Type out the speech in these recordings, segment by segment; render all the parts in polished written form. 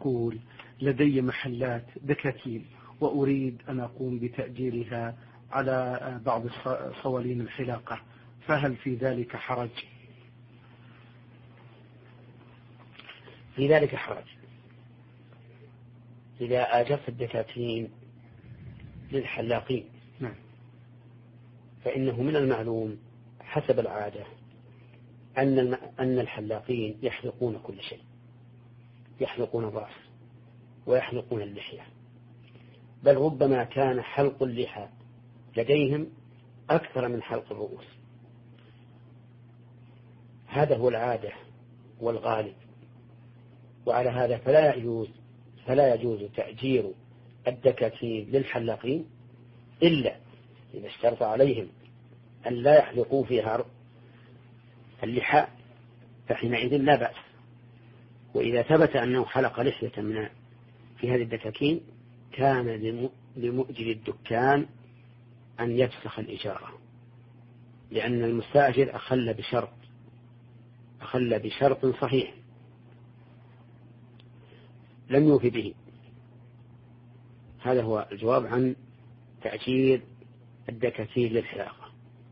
تقول لدي محلات دكاكين وأريد أن أقوم بتأجيرها على بعض صوالين الحلاقة، فهل في ذلك حرج؟ في ذلك حرج إذا أجرت الدكاكين للحلاقين. نعم. فإنه من المعلوم حسب العادة أن الحلاقين يحلقون كل شيء، يحلقون الرأس ويحلقون اللحية، بل ربما كان حلق اللحى لديهم أكثر من حلق الرؤوس. هذا هو العادة والغالب، وعلى هذا فلا يجوز تأجير الدكاكين للحلاقين إلا إذا اشترط عليهم أن لا يحلقوا فيها اللحى، فحينئذ لا بأس. وإذا ثبت أنه حلق لحية في هذه الدكاكين كان لمؤجر الدكان أن يفسخ الإجارة، لأن المستأجر أخل بشرط صحيح لم يوفي به. هذا هو الجواب عن تأجير الدكاكين للحلاقة،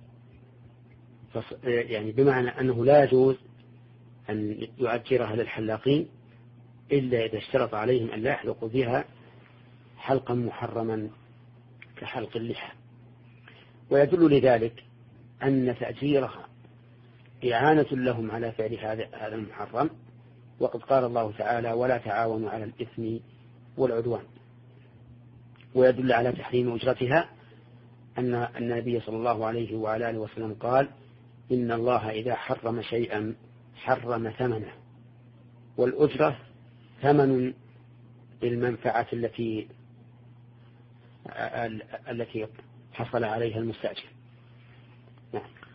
يعني بمعنى أنه لا يجوز أن يؤجرها للحلاقين إلا إذا اشترط عليهم أن لا يحلقوا بها حلقا محرما كحلق اللحى. ويدل لذلك أن تأجيرها إعانة لهم على فعل هذا المحرم، وقد قال الله تعالى ولا تعاونوا على الإثم والعدوان. ويدل على تحريم أجرتها أن النبي صلى الله عليه وعلى آله وسلم قال إن الله إذا حرم شيئا حرم ثمنه، والأجرة ثمن المنفعة التي حصل عليها المستأجر. نعم.